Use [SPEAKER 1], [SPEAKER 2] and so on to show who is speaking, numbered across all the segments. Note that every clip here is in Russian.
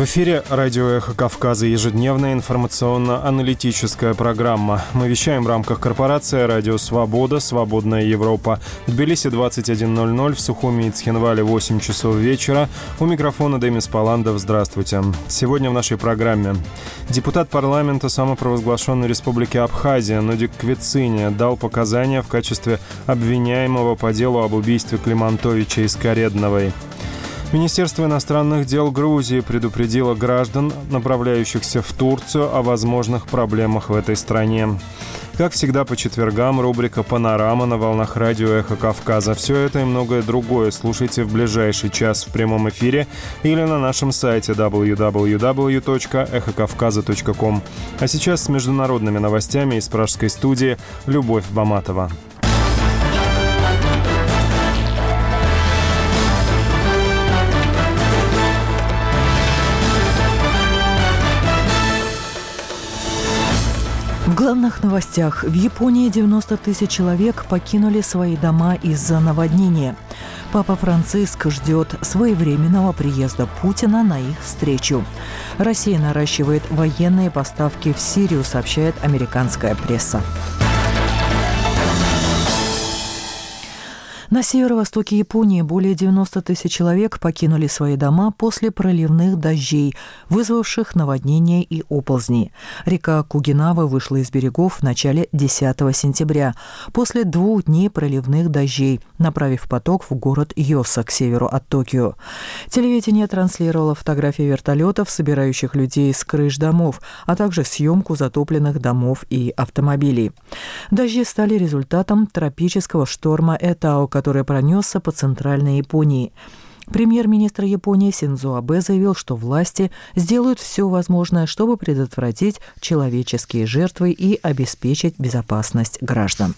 [SPEAKER 1] В эфире радио «Эхо Кавказа», ежедневная информационно-аналитическая программа. Мы вещаем в рамках корпорации «Радио Свобода», «Свободная Европа». В Тбилиси 21:00, в Сухуми и Цхинвале 8 часов вечера. У микрофона Демис Паландов. Здравствуйте. Сегодня в нашей программе. Депутат парламента самопровозглашенной республики Абхазия Нудик Квицыня дал показания в качестве обвиняемого по делу об убийстве Климантовича из Каредновой. Министерство иностранных дел Грузии предупредило граждан, направляющихся в Турцию, о возможных проблемах в этой стране. Как всегда, по четвергам рубрика «Панорама» на волнах радио «Эхо Кавказа». Все это и многое другое слушайте в ближайший час в прямом эфире или на нашем сайте www.эхокавказа.ком. А сейчас с международными новостями из пражской студии Любовь Баматова.
[SPEAKER 2] В главных новостях. В Японии 90 тысяч человек покинули свои дома из-за наводнения. Папа Франциск ждет своевременного приезда Путина на их встречу. Россия наращивает военные поставки в Сирию, сообщает американская пресса. На северо-востоке Японии более 90 тысяч человек покинули свои дома после проливных дождей, вызвавших наводнения и оползни. Река Кугинава вышла из берегов в начале 10 сентября, после 2 дней проливных дождей, направив поток в город Йоса к северу от Токио. Телевидение транслировало фотографии вертолетов, собирающих людей с крыш домов, а также съемку затопленных домов и автомобилей. Дожди стали результатом тропического шторма Этао, который пронесся по центральной Японии. Премьер-министр Японии Синдзо Абэ заявил, что власти сделают все возможное, чтобы предотвратить человеческие жертвы и обеспечить безопасность граждан.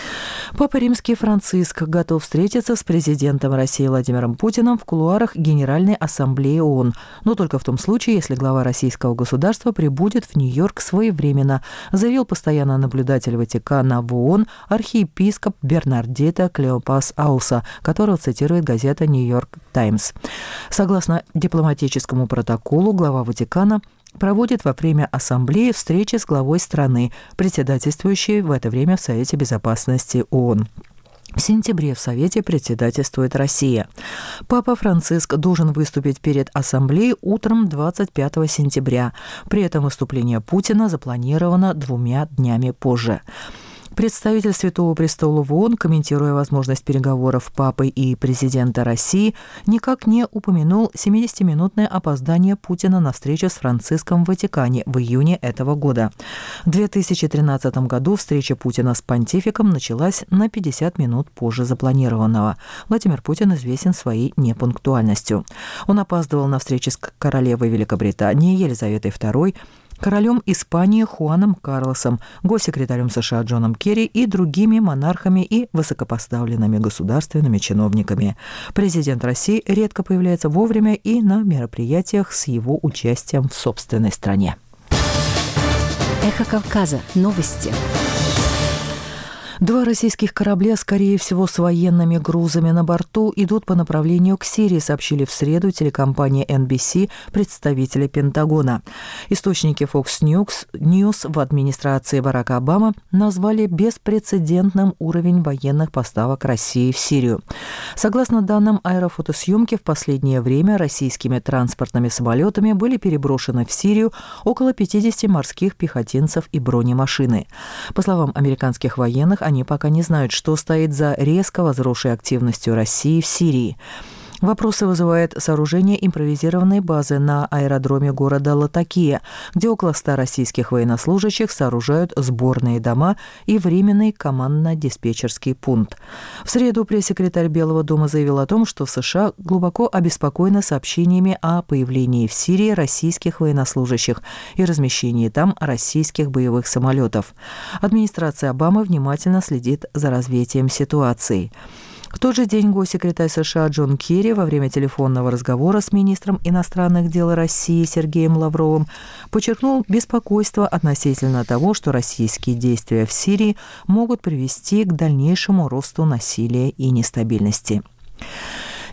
[SPEAKER 2] Папа Римский Франциск готов встретиться с президентом России Владимиром Путиным в кулуарах Генеральной Ассамблеи ООН, но только в том случае, если глава российского государства прибудет в Нью-Йорк своевременно, заявил постоянный наблюдатель Ватикана в ООН архиепископ Бернардито Клеопас Ауса, которого цитирует газета «Нью-Йорк Таймс». Согласно дипломатическому протоколу, глава Ватикана проводит во время ассамблеи встречи с главой страны, председательствующей в это время в Совете Безопасности ООН. В сентябре в Совете председательствует Россия. Папа Франциск должен выступить перед Ассамблеей утром 25 сентября. При этом выступление Путина запланировано 2 днями позже. Представитель Святого Престола в ООН, комментируя возможность переговоров Папы и президента России, никак не упомянул 70-минутное опоздание Путина на встречу с Франциском в Ватикане в июне этого года. В 2013 году встреча Путина с понтификом началась на 50 минут позже запланированного. Владимир Путин известен своей непунктуальностью. Он опаздывал на встречи с королевой Великобритании Елизаветой II, королем Испании Хуаном Карлосом, госсекретарем США Джоном Керри и другими монархами и высокопоставленными государственными чиновниками. Президент России редко появляется вовремя и на мероприятиях с его участием в собственной стране.
[SPEAKER 3] Эхо Кавказа. Новости.
[SPEAKER 2] 2 российских корабля, скорее всего, с военными грузами на борту, идут по направлению к Сирии, сообщили в среду телекомпания NBC представители Пентагона. Источники Fox News в администрации Барака Обамы назвали беспрецедентным уровень военных поставок России в Сирию. Согласно данным аэрофотосъемки, в последнее время российскими транспортными самолетами были переброшены в Сирию около 50 морских пехотинцев и бронемашины. По словам американских военных, они пока не знают, что стоит за резко возросшей активностью России в Сирии. Вопросы вызывает сооружение импровизированной базы на аэродроме города Латакия, где около 100 российских военнослужащих сооружают сборные дома и временный командно-диспетчерский пункт. В среду пресс-секретарь Белого дома заявил о том, что США глубоко обеспокоены сообщениями о появлении в Сирии российских военнослужащих и размещении там российских боевых самолетов. Администрация Обамы внимательно следит за развитием ситуации. В тот же день госсекретарь США Джон Керри во время телефонного разговора с министром иностранных дел России Сергеем Лавровым подчеркнул беспокойство относительно того, что российские действия в Сирии могут привести к дальнейшему росту насилия и нестабильности.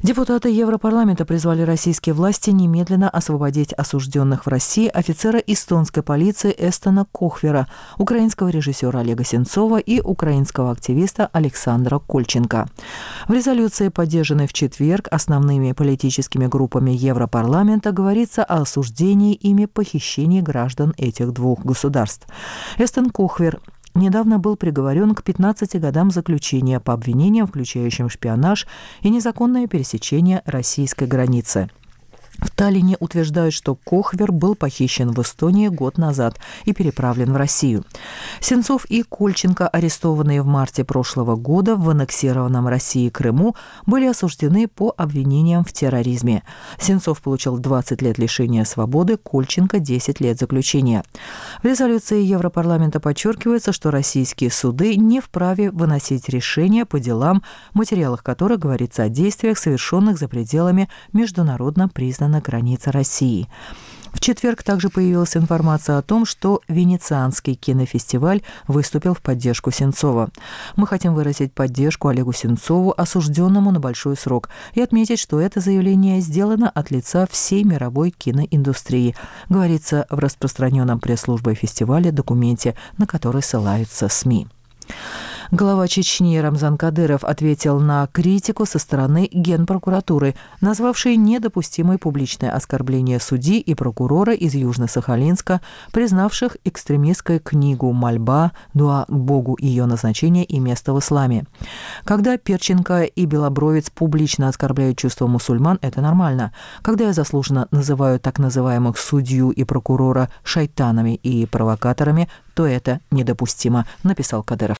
[SPEAKER 2] Депутаты Европарламента призвали российские власти немедленно освободить осужденных в России офицера эстонской полиции Эстона Кохвера, украинского режиссера Олега Сенцова и украинского активиста Александра Кольченко. В резолюции, поддержанной в четверг основными политическими группами Европарламента, говорится о осуждении ими похищений граждан этих двух государств. Эстон Кохвер недавно был приговорен к 15 годам заключения по обвинениям, включающим шпионаж и незаконное пересечение российской границы. В Таллине утверждают, что Кохвер был похищен в Эстонии год назад и переправлен в Россию. Сенцов и Кольченко, арестованные в марте прошлого года в аннексированном России Крыму, были осуждены по обвинениям в терроризме. Сенцов получил 20 лет лишения свободы, Кольченко – 10 лет заключения. В резолюции Европарламента подчеркивается, что российские суды не вправе выносить решения по делам, в материалах которых говорится о действиях, совершенных за пределами международно признанной границы России. В четверг также появилась информация о том, что Венецианский кинофестиваль выступил в поддержку Сенцова. Мы хотим выразить поддержку Олегу Сенцову, осужденному на большой срок, и отметить, что это заявление сделано от лица всей мировой киноиндустрии, говорится в распространенном пресс-службой фестиваля документе, на который ссылаются СМИ. Глава Чечни Рамзан Кадыров ответил на критику со стороны Генпрокуратуры, назвавшей недопустимой публичное оскорбление судьи и прокурора из Южно-Сахалинска, признавших экстремистской книгу «Мольба», «Дуа к Богу», ее назначение и место в исламе. Когда Перченко и Белобровец публично оскорбляют чувства мусульман, это нормально. Когда я заслуженно называю так называемых судью и прокурора шайтанами и провокаторами, то это недопустимо, написал Кадыров.